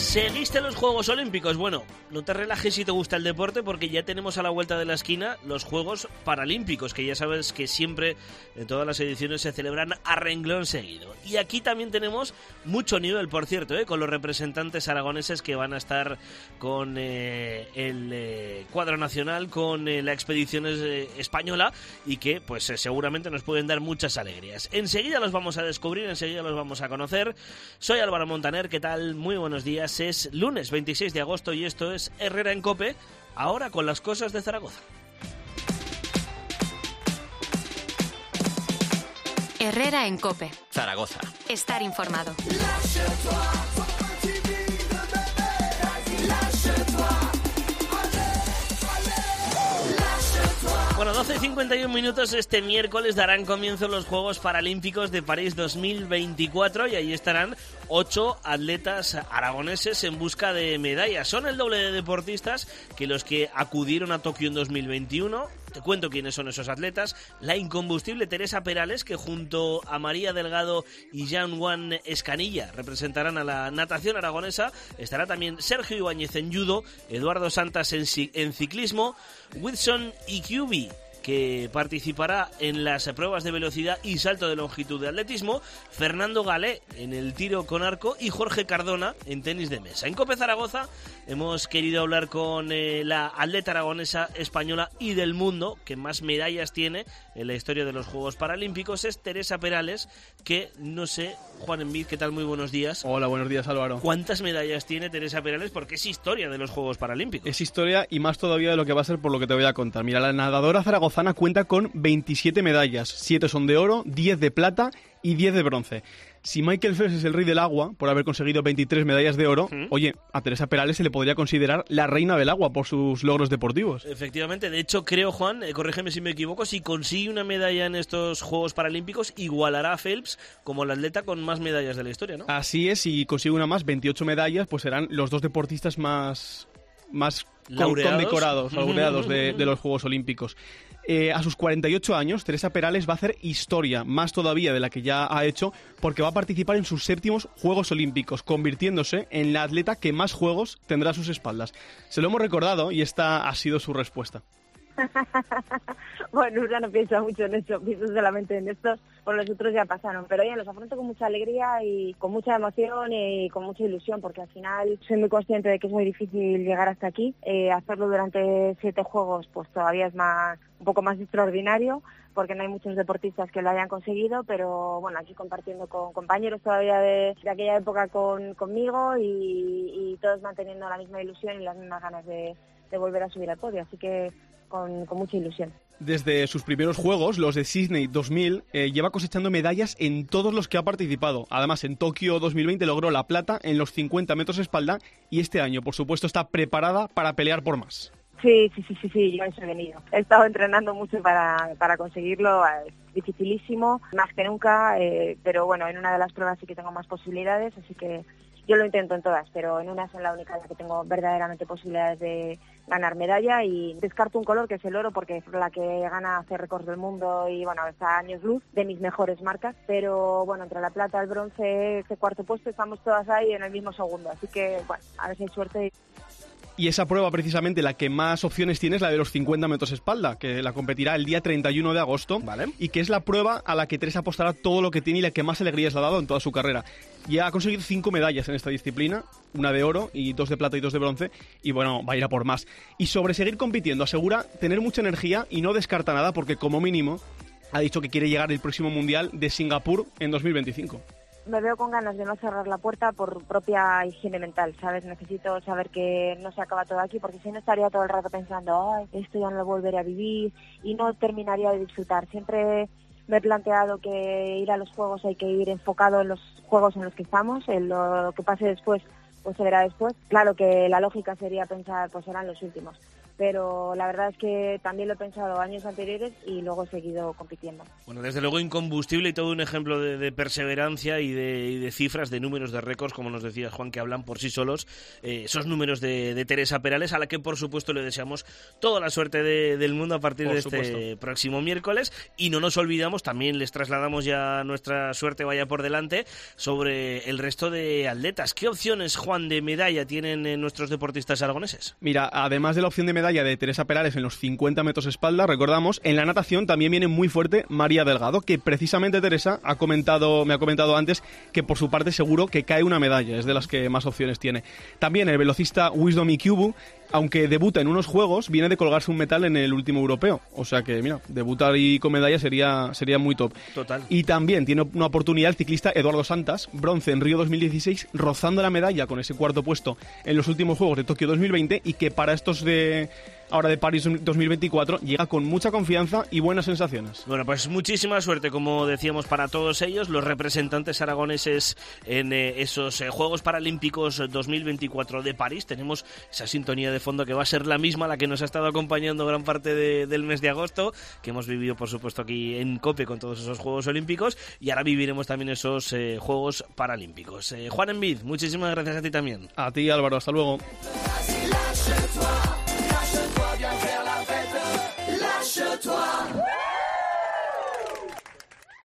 ¿Seguiste los Juegos Olímpicos? Bueno, no te relajes si te gusta el deporte, porque ya tenemos a la vuelta de la esquina los Juegos Paralímpicos, que ya sabes que siempre en todas las ediciones se celebran a renglón seguido. Y aquí también tenemos mucho nivel, por cierto, con los representantes aragoneses que van a estar con el cuadro nacional, con la expedición española, y que pues seguramente nos pueden dar muchas alegrías. Enseguida los vamos a descubrir, enseguida los vamos a conocer. Soy Álvaro Montaner, ¿qué tal? Muy buenos días. Es lunes 26 de agosto y esto es Herrera en COPE, ahora con las cosas de Zaragoza. Herrera en COPE. Zaragoza. Estar informado. Bueno, 12:51 minutos, este miércoles darán comienzo los Juegos Paralímpicos de París 2024 y ahí estarán 8 atletas aragoneses en busca de medallas. Son el doble de deportistas que los que acudieron a Tokio en 2021. Te cuento quiénes son esos atletas. La incombustible Teresa Perales, que junto a María Delgado y Jean-Juan Escanilla representarán a la natación aragonesa. Estará también Sergio Ibáñez en judo, Eduardo Santas en ciclismo, Whitson Iquiubi, que participará en las pruebas de velocidad y salto de longitud de atletismo, Fernando Galé en el tiro con arco y Jorge Cardona en tenis de mesa. En COPE Zaragoza hemos querido hablar con la atleta aragonesa, española y del mundo que más medallas tiene en la historia de los Juegos Paralímpicos. Es Teresa Perales, que no sé, Juan Envid, ¿qué tal? Muy buenos días. Hola, buenos días, Álvaro. ¿Cuántas medallas tiene Teresa Perales? Porque es historia de los Juegos Paralímpicos. Es historia y más todavía de lo que va a ser por lo que te voy a contar. Mira, la nadadora zaragozana cuenta con 27 medallas, 7 son de oro, 10 de plata y 10 de bronce. Si Michael Phelps es el rey del agua por haber conseguido 23 medallas de oro, oye, a Teresa Perales se le podría considerar la reina del agua por sus logros deportivos. Efectivamente, de hecho creo, Juan, corrígeme si me equivoco, si consigue una medalla en estos Juegos Paralímpicos igualará a Phelps como la atleta con más medallas de la historia, ¿no? Así es, si consigue una más, 28 medallas, pues serán los dos deportistas más condecorados, laureados de los Juegos Olímpicos. A sus 48 años, Teresa Perales va a hacer historia, más todavía de la que ya ha hecho, porque va a participar en sus 7º Juegos Olímpicos, convirtiéndose en la atleta que más Juegos tendrá a sus espaldas. Se lo hemos recordado y esta ha sido su respuesta. Bueno, ya no pienso mucho en eso, pienso solamente en estos, por los otros ya pasaron, pero oye, los afronto con mucha alegría y con mucha emoción y con mucha ilusión, porque al final soy muy consciente de que es muy difícil llegar hasta aquí. Hacerlo durante 7 juegos pues todavía es un poco más extraordinario, porque no hay muchos deportistas que lo hayan conseguido, pero bueno, aquí compartiendo con compañeros todavía de aquella época conmigo y todos manteniendo la misma ilusión y las mismas ganas de volver a subir al podio, así que con mucha ilusión. Desde sus primeros juegos, los de Sydney 2000, lleva cosechando medallas en todos los que ha participado. Además, en Tokio 2020 logró la plata en los 50 metros espalda y este año, por supuesto, está preparada para pelear por más. Sí, yo eso he venido. He estado entrenando mucho para conseguirlo, es dificilísimo, más que nunca, pero bueno, en una de las pruebas sí que tengo más posibilidades, así que yo lo intento en todas, pero en una es la única en la que tengo verdaderamente posibilidades de ganar medalla y descarto un color que es el oro porque es la que gana hacer récords del mundo y bueno, está a años luz de mis mejores marcas, pero bueno, entre la plata, el bronce, ese 4º puesto estamos todas ahí en el mismo segundo, así que bueno, a ver si hay suerte. Y esa prueba, precisamente, la que más opciones tiene es la de los 50 metros espalda, que la competirá el día 31 de agosto, ¿vale? Y que es la prueba a la que Teresa apostará todo lo que tiene y la que más alegrías le ha dado en toda su carrera. Ya ha conseguido 5 medallas en esta disciplina, una de oro y 2 de plata y 2 de bronce, y bueno, va a ir a por más. Y sobre seguir compitiendo, asegura tener mucha energía y no descarta nada porque, como mínimo, ha dicho que quiere llegar al próximo Mundial de Singapur en 2025. Me veo con ganas de no cerrar la puerta por propia higiene mental, ¿sabes? Necesito saber que no se acaba todo aquí, porque si no estaría todo el rato pensando, ay, esto ya no lo volveré a vivir y no terminaría de disfrutar. Siempre me he planteado que ir a los Juegos hay que ir enfocado en los Juegos en los que estamos, en lo que pase después, pues se verá después. Claro que la lógica sería pensar, pues serán los últimos. pero la verdad es que también lo he pensado años anteriores y luego he seguido compitiendo. Bueno, desde luego incombustible y todo un ejemplo de perseverancia y de cifras, de números, de récords, como nos decía Juan, que hablan por sí solos, esos números de Teresa Perales, a la que por supuesto le deseamos toda la suerte del mundo a partir de este próximo miércoles, y no nos olvidamos, también les trasladamos ya nuestra suerte vaya por delante, sobre el resto de atletas. ¿Qué opciones, Juan, de medalla tienen nuestros deportistas aragoneses? Mira, además de la opción de medalla de Teresa Perales en los 50 metros espalda, recordamos, en la natación también viene muy fuerte María Delgado, que precisamente Teresa me ha comentado antes que por su parte seguro que cae una medalla, es de las que más opciones tiene. También el velocista Wisdom Ikubu, aunque debuta en unos juegos, viene de colgarse un metal en el último europeo. O sea que, mira, debutar y con medalla sería muy top. Total. Y también tiene una oportunidad el ciclista Eduardo Santas, bronce en Río 2016, rozando la medalla con ese cuarto puesto en los últimos Juegos de Tokio 2020, y que para estos de París 2024 llega con mucha confianza y buenas sensaciones. Bueno, pues muchísima suerte, como decíamos, para todos ellos, los representantes aragoneses en esos Juegos Paralímpicos 2024 de París. Tenemos esa sintonía de fondo que va a ser la misma, la que nos ha estado acompañando gran parte del mes de agosto, que hemos vivido, por supuesto, aquí en COPE con todos esos Juegos Olímpicos, y ahora viviremos también esos Juegos Paralímpicos. Juan Envid, muchísimas gracias a ti también. A ti, Álvaro, hasta luego.